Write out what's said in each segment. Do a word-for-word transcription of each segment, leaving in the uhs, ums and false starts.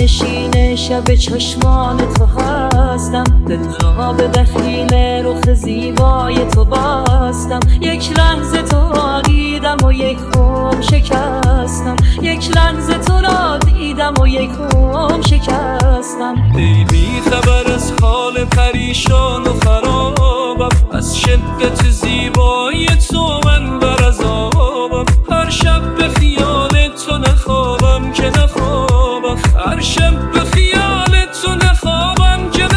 نشین شب چشمان تو هستم، دل را به دخیل رخ زیبای تو بستم. یک لحظه تو را دیدم و یک خم شکستم، یک لحظه تو را دیدم و یک خم شکستم. ای بی خبر از حال پریشان و خرابم، از شدت زیبایی تو من بر عذابم. هر شب به خیال تو نخوابم که نخوابم، هر شب به خیال تو نخوابم که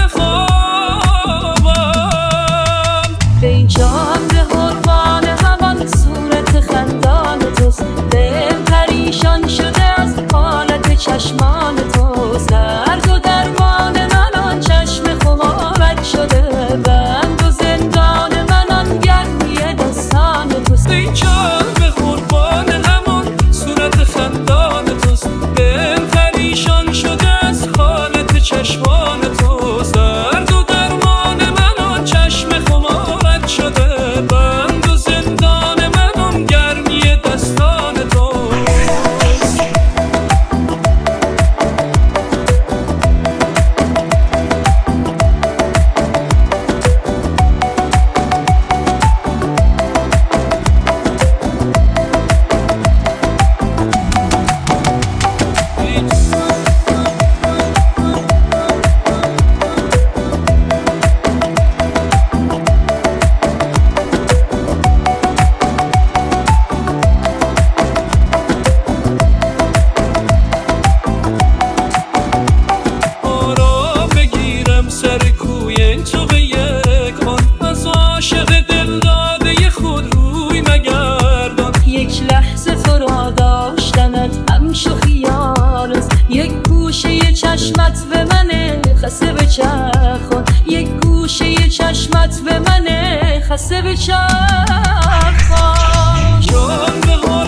نخوابم. به این جان به قربان همان صورت خندان توست، دل پریشان شده از حالت چشمان توست. درد و درمان من آن چشم خمارت شده، بند و زندان من آن گرمی دستان توست. این جان به قربان همان صورت خندان توست، دل پریشان شده از حالت چشمان توست. درد و درمان من آن چشم خمارت شده، بند و زندان من آن گرمی دستان توست. سر کوی تو به یک آن، از عاشق دل داده خود روی مگردان. یک لحظه تو را داشتنت همچو خیال است، یک گوشه چشمت به من خسته به چرخان، یک گوشه چشمت به من خسته به چرخان. جان به